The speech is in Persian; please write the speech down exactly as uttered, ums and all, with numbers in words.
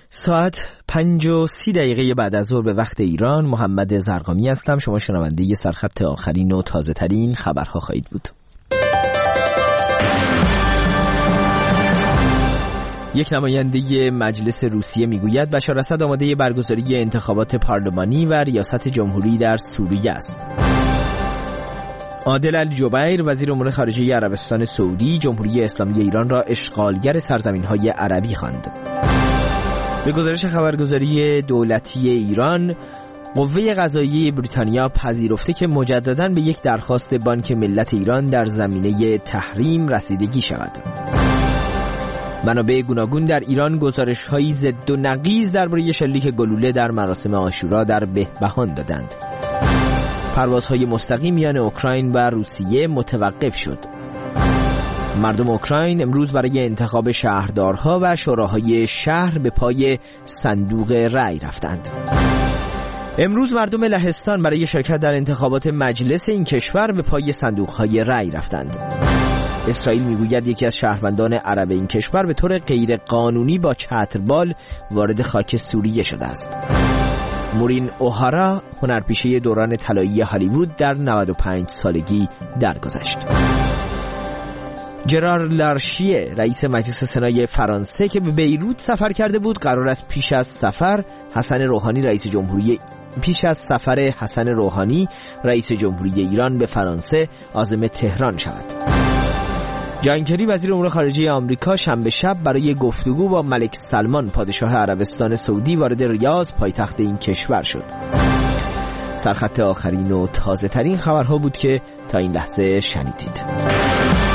ساعت پنج و سی دقیقه بعد از ظهر به وقت ایران. محمد زرقامی هستم. شما شنونده سرخط آخرین و تازه ترین خبرها خواهید بود. یک نماینده مجلس روسیه میگوید بشار اسد آماده برگزاری انتخابات پارلمانی و ریاست جمهوری در سوریه است. عادل الجبیر وزیر امور خارجه عربستان سعودی جمهوری اسلامی ایران را اشغالگر سرزمین‌های عربی خواند. به گزارش خبرگزاری دولتی ایران، قوه قضاییه بریتانیا پذیرفته که مجدداً به یک درخواست بانک ملت ایران در زمینه تحریم رسیدگی شود. منابع گوناگون در ایران گزارش‌هایی ضد و نقیض درباره شلیک گلوله در مراسم عاشورا در بهبهان دادند. پروازهای مستقیم میان اوکراین و روسیه متوقف شد. مردم اوکراین امروز برای انتخاب شهردارها و شوراهای شهر به پای صندوق رأی رفتند. امروز مردم لهستان برای شرکت در انتخابات مجلس این کشور به پای صندوقهای رأی رفتند. اسرائیل میگوید یکی از شهروندان عرب این کشور به طور غیر قانونی با چتربال وارد خاک سوریه شده است. مورین اوهارا هنرپیشه دوران طلایی هالیوود در نود و پنج سالگی درگذشت. جرار لارشیه رئیس مجلس سنای فرانسه که به بیروت سفر کرده بود قرار است پیش از سفر حسن روحانی رئیس جمهوری پیش از سفر حسن روحانی رئیس جمهوری ایران به فرانسه عازم تهران شود. جان کری وزیر امور خارجه آمریکا شنبه شب برای گفتگو با ملک سلمان پادشاه عربستان سعودی وارد ریاض پایتخت این کشور شد. سرخط آخرین و تازه ترین خبرها بود که تا این لحظه شنیدید.